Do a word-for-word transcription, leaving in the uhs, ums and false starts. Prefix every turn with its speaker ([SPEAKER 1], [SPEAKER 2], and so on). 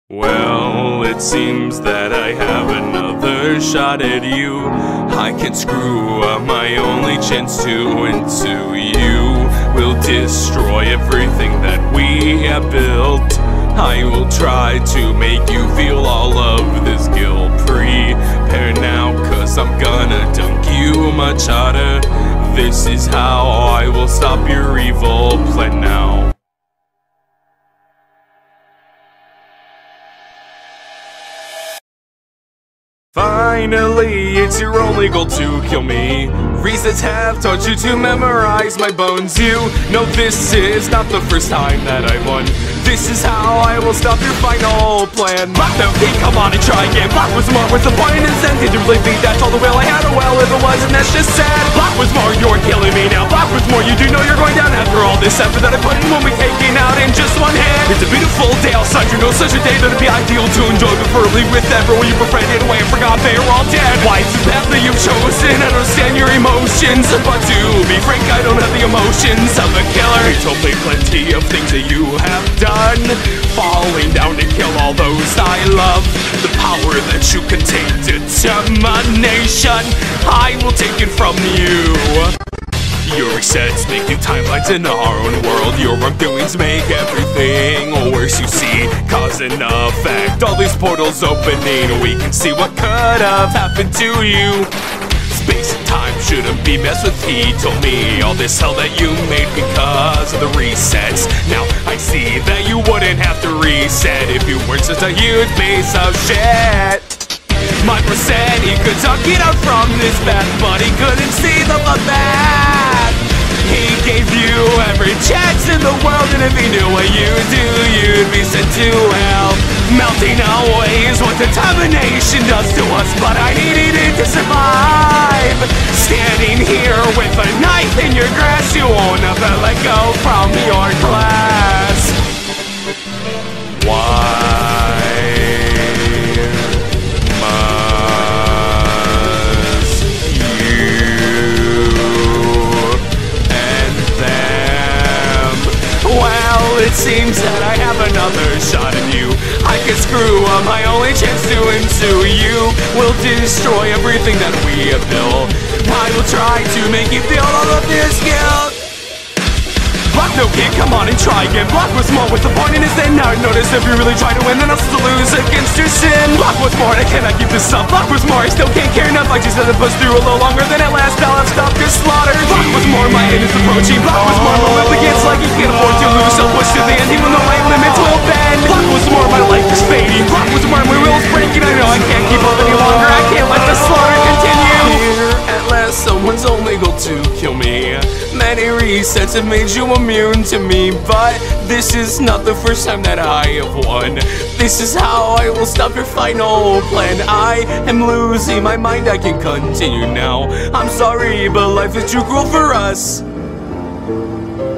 [SPEAKER 1] Well, it seems that I have another shot at you. I can screw up my only chance to into you. Will destroy everything that we have built. I will try to make you feel all of this guilt. Prepare now, cause I'm gonna dunk you much harder. This is how I will stop your evil plan now. Finally, it's your only goal to kill me. Resets have taught you to memorize my bones. You know this is not the first time that I won. This is how I will stop your final plan. Black no key, come on and try again. Black was more, what's the point in send? Did you really think that's all the will I had? Oh well, if it wasn't, that's just sad. Black was more, you're killing me now. Black was more, you do know you're going down after all this effort that I put in. When we taking out in just one hand. It's a beautiful day outside, you know, such a day that'd be ideal to enjoy, preferably with everyone you befriended away and forgot they were all dead. Why is the path that you've chosen? I don't understand your emotions, but to be frank, I don't have the emotions of a killer. You told me plenty of things that you have done, falling down to kill all those I love. The power that you contain, determination, I will take it from you. Your resets make new timelines in our own world. Your wrongdoings make everything worse, you see. Cause and effect, all these portals opening, we can see what could have happened to you. Space and time shouldn't be messed with, he told me. All this hell that you made because of the resets. Now I see that you wouldn't have to reset if you weren't such a huge piece of shit. My percent, he could talk it out from this path, but he couldn't see the path. He gave you every chance in the world, and if he knew what you do, you'd be sent to hell. Melting away is what determination does to us, but I needed it to survive. Standing here with a knife in your grass, you won't ever let go from your class. Why? It seems that I have another shot at you. I can screw up my only chance to ensue. You will destroy everything that we have built. I will try to make you feel all of this guilt. Black no kid, come on and try again. Black was more, what's the point in this then? Now I notice if you really try to win, then I'll still lose against your sin. Black was more, and I cannot keep this up. Black was more, I still can't care enough. Like she said, it push through a little longer than at last I'll have stopped your slaughter. Black was more, my end is approaching. Black was more, my up against like he can't afford to lose. So push to the end, even though my limits will bend. Black was more, my life is fading. Black was more, my will's breaking. I know I can't keep up any longer. I can't let the slaughter continue. Here, at last, someone's only goal to kill me. Many resets have made you immune to me, but this is not the first time that I have won. This is how I will stop your final plan. I am losing my mind, I can continue now. I'm sorry, but life is too cruel for us.